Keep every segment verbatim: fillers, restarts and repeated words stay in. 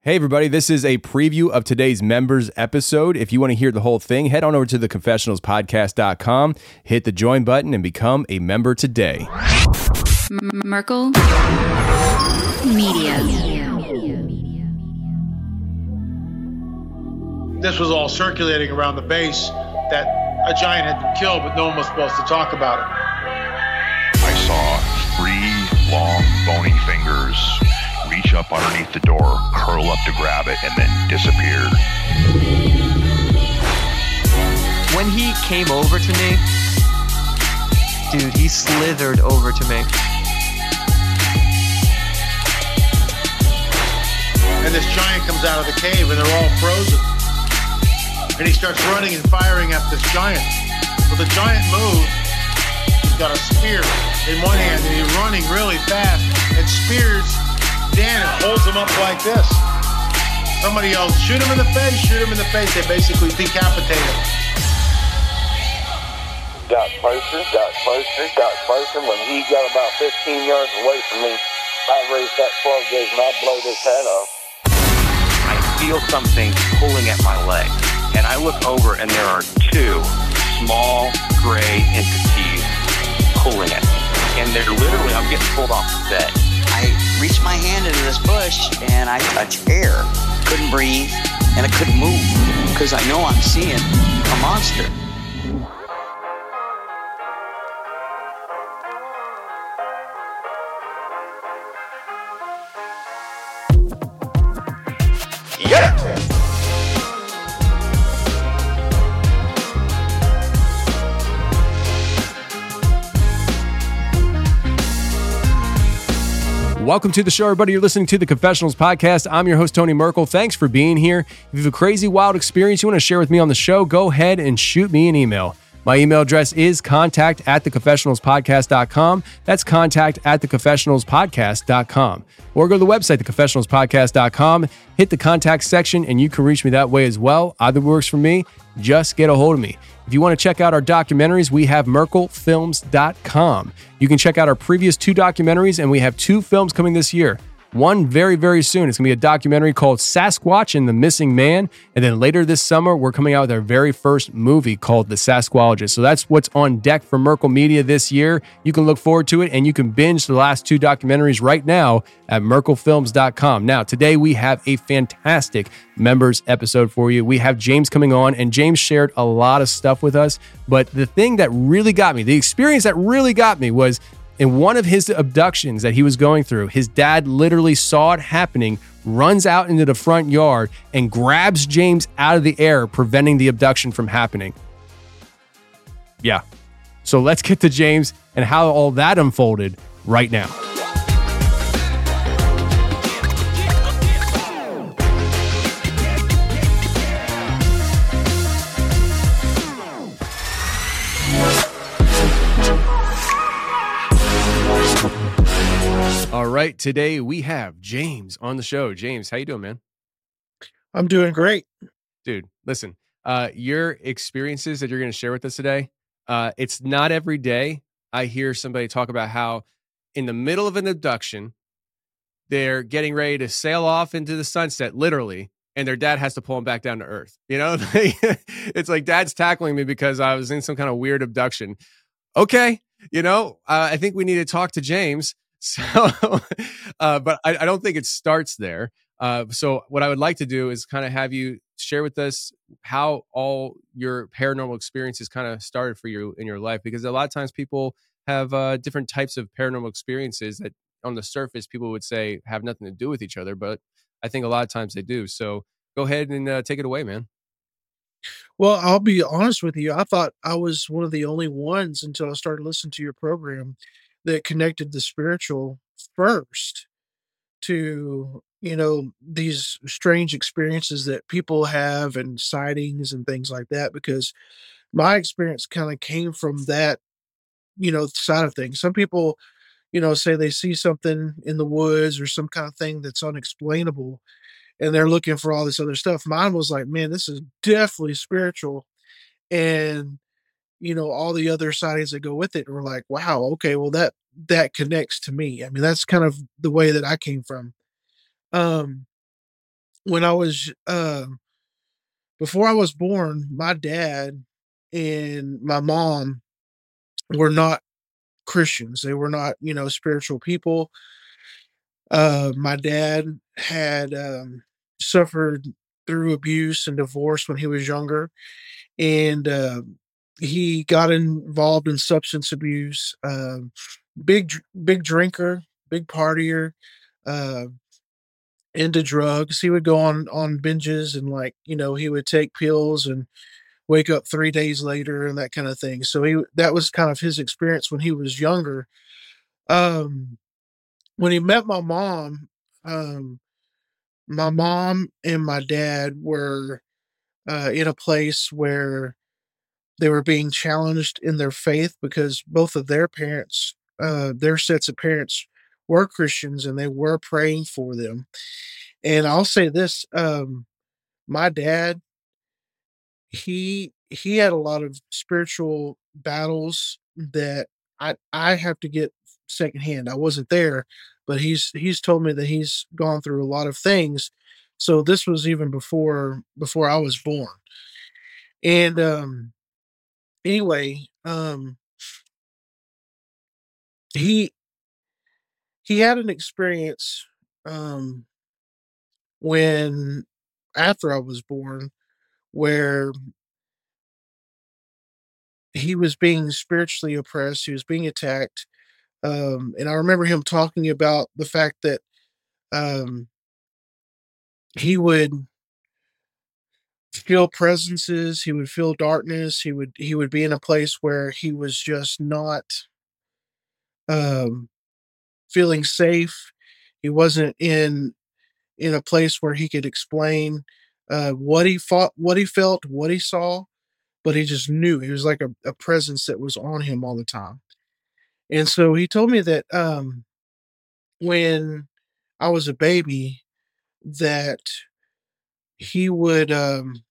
Hey everybody, this is a preview of today's members episode. If you want to hear the whole thing, head on over to the confessionals podcast dot com, hit the join button, and become a member today. M- Merkel Media. This was all circulating around the base that a giant had been killed, but no one was supposed to talk about it. I saw three long, bony fingers reach up underneath the door, curl up to grab it, and then disappeared. When he came over to me, dude, he slithered over to me. And this giant comes out of the cave, and they're all frozen. And he starts running and firing at this giant. Well, the giant moves. He's got a spear in one hand, and he's running really fast, and spears Dan and holds him up like this. Somebody yells, shoot him in the face, shoot him in the face. They basically decapitate him. Got closer, got closer, got closer. When he got about fifteen yards away from me, I raised that twelve gauge and I blowed his head off. I feel something pulling at my leg, and I look over and there are two small gray entities pulling at me. And they're literally, I'm getting pulled off the bed. I reached my hand into this bush and I touched air. Couldn't breathe and I couldn't move because I know I'm seeing a monster. Welcome to the show, everybody. You're listening to the Confessionals Podcast. I'm your host, Tony Merkel. Thanks for being here. If you have a crazy, wild experience you want to share with me on the show, go ahead and shoot me an email. My email address is contact at the confessionals podcast dot com. That's contact at the confessionals podcast dot com. Or go to the website, the confessionals podcast dot com, hit the contact section, and you can reach me that way as well. Either works for me. Just get a hold of me. If you want to check out our documentaries, we have merkel films dot com. You can check out our previous two documentaries, and we have two films coming this year. One very, very soon. It's going to be a documentary called Sasquatch and the Missing Man. And then later this summer, we're coming out with our very first movie called The Sasquatchologist. So that's what's on deck for Merkel Media this year. You can look forward to it, and you can binge the last two documentaries right now at merkel films dot com. Now, today we have a fantastic members episode for you. We have James coming on, and James shared a lot of stuff with us. But the thing that really got me, the experience that really got me was in one of his abductions that he was going through, his dad literally saw it happening, runs out into the front yard, and grabs James out of the air, preventing the abduction from happening. Yeah. So let's get to James and how all that unfolded right now. All right, today we have James on the show. James, how you doing, man? I'm doing great. Dude, listen, uh, your experiences that you're going to share with us today, uh, it's not every day I hear somebody talk about how in the middle of an abduction, they're getting ready to sail off into the sunset, literally, and their dad has to pull them back down to earth. You know, it's like dad's tackling me because I was in some kind of weird abduction. Okay, you know, uh, I think we need to talk to James. So, uh, but I, I don't think it starts there. Uh, so what I would like to do is kind of have you share with us how all your paranormal experiences kind of started for you in your life, because a lot of times people have uh, different types of paranormal experiences that on the surface people would say have nothing to do with each other, but I think a lot of times they do. So go ahead and uh, take it away, man. Well, I'll be honest with you. I thought I was one of the only ones until I started listening to your program that connected the spiritual first to, you know, these strange experiences that people have and sightings and things like that, because my experience kind of came from that, you know, side of things. Some people, you know, say they see something in the woods or some kind of thing that's unexplainable and they're looking for all this other stuff. Mine was like, man, this is definitely spiritual. And you know, all the other sightings that go with it were like, wow, okay, well that, that connects to me. I mean, that's kind of the way that I came from. Um, when I was uh, before I was born, my dad and my mom were not Christians. They were not, you know, spiritual people. Uh, my dad had um, suffered through abuse and divorce when he was younger, and uh, he got involved in substance abuse. Um big, dr- big drinker, big partier, uh, into drugs. He would go on on binges and like you know he would take pills and wake up three days later and that kind of thing. So he that was kind of his experience when he was younger. Um, when he met my mom, um, my mom and my dad were uh, in a place where they were being challenged in their faith because both of their parents, uh, their sets of parents, were Christians and they were praying for them. And I'll say this: um, my dad, he he had a lot of spiritual battles that I I have to get secondhand. I wasn't there, but he's he's told me that he's gone through a lot of things. So this was even before before I was born. And um anyway, um he he had an experience um when after I was born where he was being spiritually oppressed, he was being attacked. Um, and I remember him talking about the fact that um, he would feel presences, he would feel darkness, he would he would be in a place where he was just not um, feeling safe. He wasn't in in a place where he could explain uh, what he fought, what he felt, what he saw, but he just knew. He was like a, a presence that was on him all the time. And so he told me that um, when I was a baby, that he would um,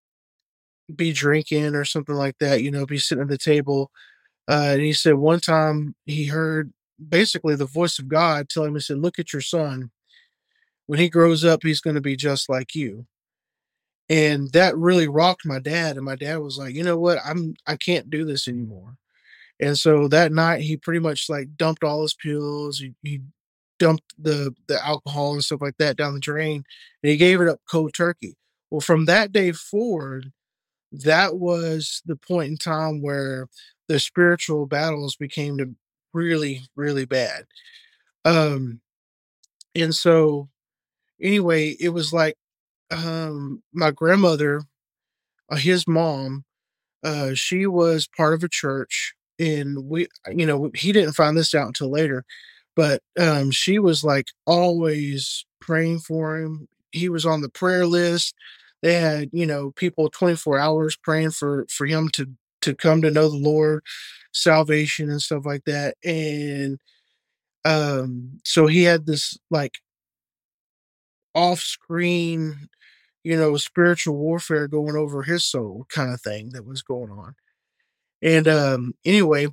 be drinking or something like that, you know, be sitting at the table. Uh, and he said one time he heard basically the voice of God tell him, he said, "Look at your son. When he grows up, he's going to be just like you." And that really rocked my dad. And my dad was like, "You know what? I'm, I can't do this anymore." And so that night he pretty much like dumped all his pills. He, he dumped the, the alcohol and stuff like that down the drain and he gave it up cold turkey. Well, from that day forward, that was the point in time where the spiritual battles became to really, really bad. Um, and so anyway, it was like um my grandmother, uh, his mom, uh, she was part of a church, and we, you know, he didn't find this out until later, but um, she was like always praying for him. He was on the prayer list. They had, you know, people twenty-four hours praying for for him to to come to know the Lord, salvation and stuff like that. And um, so he had this like off screen, you know, spiritual warfare going over his soul kind of thing that was going on. And um, anyway,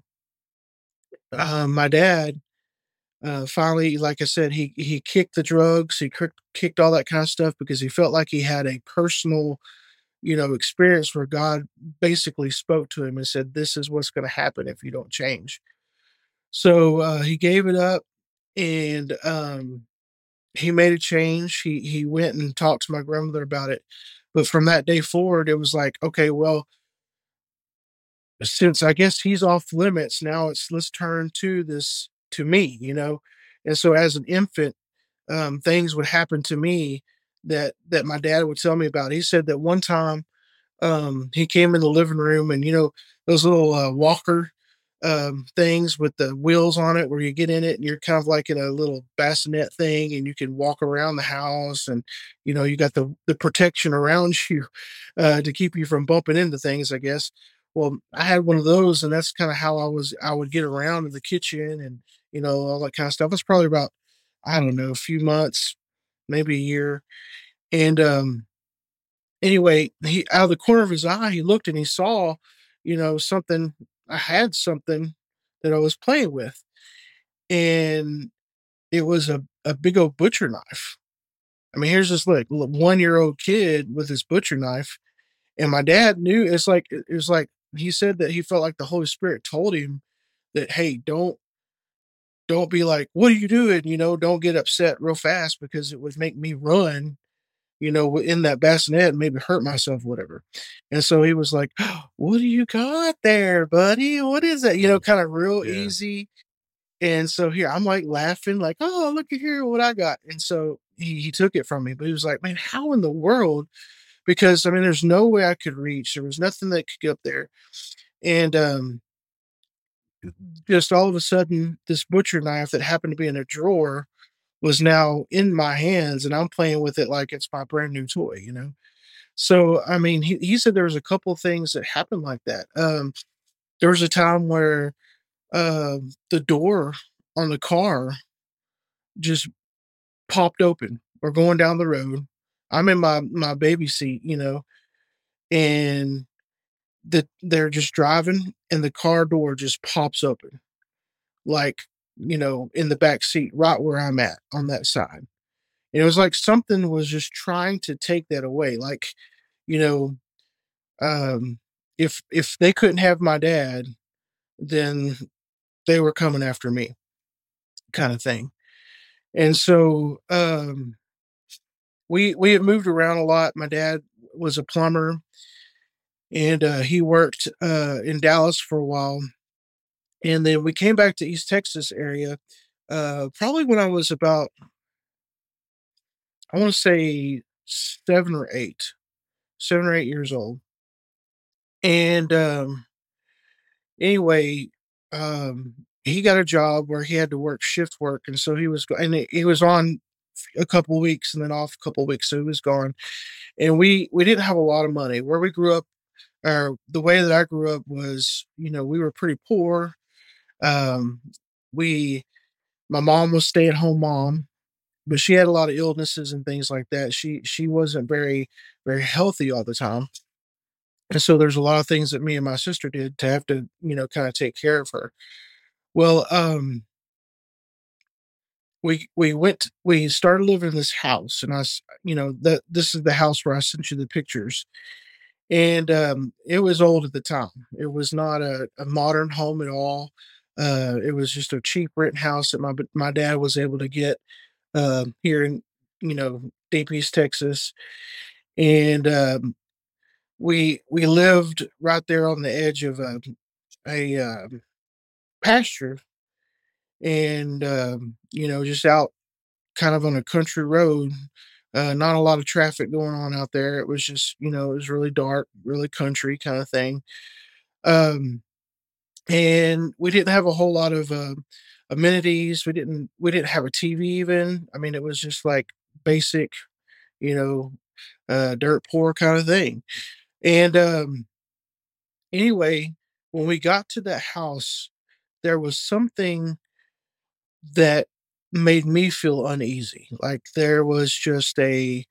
uh, my dad uh, finally, like I said, he he kicked the drugs, he kicked kicked all that kind of stuff because he felt like he had a personal, you know, experience where God basically spoke to him and said, "This is what's going to happen if you don't change." So uh, he gave it up, and um, he made a change. He he went and talked to my grandmother about it. But from that day forward, it was like, okay, well, since I guess he's off limits, now it's let's turn to this to me, you know. And so as an infant, um, things would happen to me that that my dad would tell me about. He said that one time um, he came in the living room and you know those little uh, walker um, things with the wheels on it where you get in it and you're kind of like in a little bassinet thing and you can walk around the house and you know you got the the protection around you uh, to keep you from bumping into things, I guess. Well, I had one of those and that's kind of how I was I would get around in the kitchen and you know all that kind of stuff. It's probably about I don't know a few months, maybe a year. And um anyway, he out of the corner of his eye, he looked and he saw, you know, something. I had something that I was playing with, and it was a a big old butcher knife. I mean, here's this like one year old kid with his butcher knife, and my dad knew. It's like it was like he said that he felt like the Holy Spirit told him that, hey, don't don't be like, what are you doing? You know, don't get upset real fast because it would make me run, you know, in that bassinet and maybe hurt myself, whatever. And so he was like, what do you got there, buddy? What is that? You know, kind of real Yeah. easy. And so here I'm like laughing, like, oh, look at here what I got. And so he, he took it from me, but he was like, man, how in the world? Because I mean, there's no way I could reach. There was nothing that could get up there. And um, just all of a sudden, this butcher knife that happened to be in a drawer was now in my hands, and I'm playing with it like it's my brand new toy, you know? So, I mean, he, he said there was a couple things that happened like that. Um, there was a time where uh, the door on the car just popped open. We're going down the road. I'm in my my baby seat, you know, and the they're just driving, and the car door just pops open, like, you know, in the back seat, right where I'm at on that side. And it was like something was just trying to take that away. Like, you know, um, if if they couldn't have my dad, then they were coming after me, kind of thing. And so um we we had moved around a lot. My dad was a plumber, and uh, he worked uh, in Dallas for a while, and then we came back to East Texas area. Uh, probably when I was about, I want to say seven or eight, seven or eight years old. And um, anyway, um, he got a job where he had to work shift work, and so he was, go- and he he was on a couple weeks and then off a couple weeks, so he was gone. And we we didn't have a lot of money where we grew up. Or the way that I grew up was, you know, we were pretty poor. Um, we, my mom was stay at home mom, but she had a lot of illnesses and things like that. She she wasn't very very healthy all the time, and so there's a lot of things that me and my sister did to have to, you know, kind of take care of her. Well, um, we we went we started living in this house, and I, s- you know, that this is the house where I sent you the pictures. And um, it was old at the time. It was not a, a modern home at all. Uh, it was just a cheap rent house that my my dad was able to get uh, here in, you know, deep East Texas. And um, we we lived right there on the edge of a a um, pasture, and um, you know, just out kind of on a country road. Uh, not a lot of traffic going on out there. It was just, you know, it was really dark, really country kind of thing. Um, and we didn't have a whole lot of uh, amenities. We didn't we didn't have a T V even. I mean, it was just like basic, you know, uh, dirt poor kind of thing. And um, anyway, when we got to that house, there was something that made me feel uneasy. Like there was just a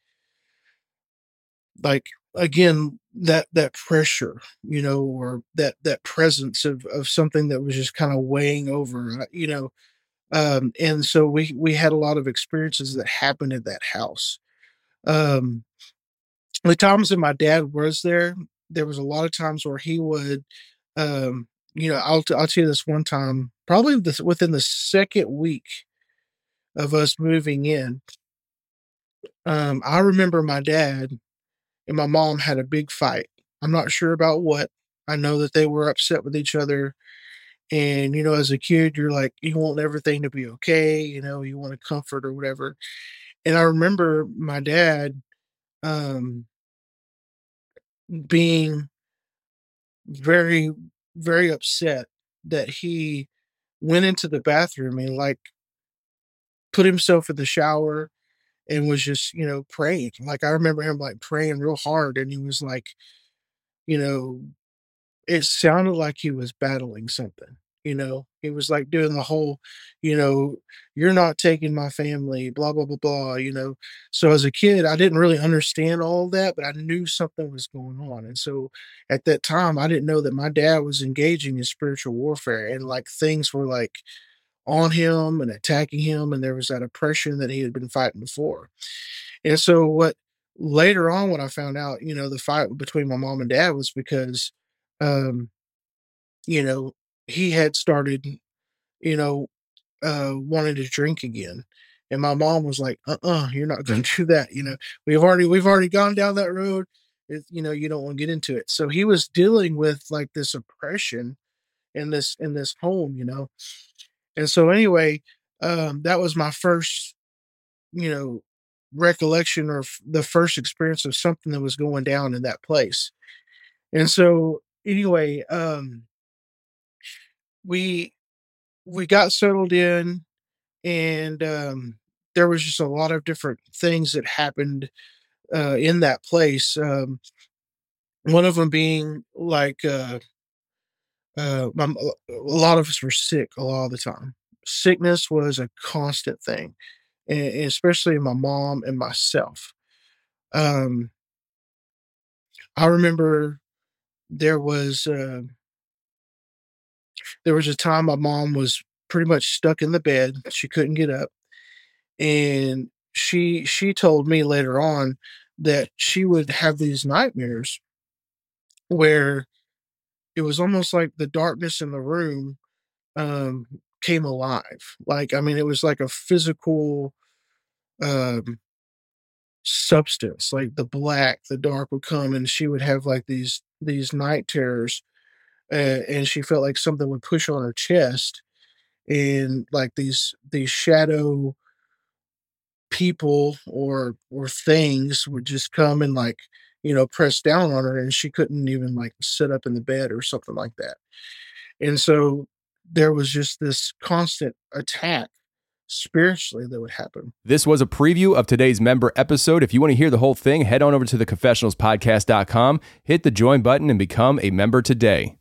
like again that that pressure, you know, or that that presence of of something that was just kind of weighing over, uh, you know. Um, and so we we had a lot of experiences that happened at that house. Um, the times that my dad was there, there was a lot of times where he would, um, you know, I'll t- I'll tell you this one time, probably this, within the second week of us moving in. Um, I remember my dad and my mom had a big fight. I'm not sure about what. I know that they were upset with each other. And, you know, as a kid, you're like, you want everything to be okay. You know, you want to comfort or whatever. And I remember my dad um, being very, very upset that he went into the bathroom and like put himself in the shower and was just, you know, praying. Like I remember him like praying real hard, and he was like, you know, it sounded like he was battling something, you know? He was, like, doing the whole, you know, "You're not taking my family, blah, blah, blah, blah," you know? So, as a kid, I didn't really understand all of that, but I knew something was going on, and so, at that time, I didn't know that my dad was engaging in spiritual warfare, and, like, things were, like, on him and attacking him, and there was that oppression that he had been fighting before. And so what later on when I found out, you know, the fight between my mom and dad was because, um, you know, he had started, you know, uh, wanting to drink again. And my mom was like, uh-uh, you're not going to do that. You know, we've already, we've already gone down that road. It, you know, you don't want to get into it. So he was dealing with like this oppression in this, in this home, you know? And so anyway, um, that was my first, you know, recollection or f- the first experience of something that was going down in that place. And so anyway, um, we, we got settled in, and um, there was just a lot of different things that happened uh, in that place. Um, one of them being like, uh, uh, my, a lot of us were sick a lot of the time. Sickness was a constant thing, and, and especially my mom and myself. Um, I remember there was uh, there was a time my mom was pretty much stuck in the bed. She couldn't get up, and she she told me later on that she would have these nightmares where it was almost like the darkness in the room um came alive. Like, I mean, it was like a physical um substance, like the black, the dark would come, and she would have like these these night terrors, uh, and she felt like something would push on her chest, and like these these shadow people or or things would just come and like, you know, press down on her, and she couldn't even like sit up in the bed or something like that. And so there was just this constant attack spiritually that would happen. This was a preview of today's member episode. If you want to hear the whole thing, head on over to the confessionals podcast dot com, hit the join button, and become a member today.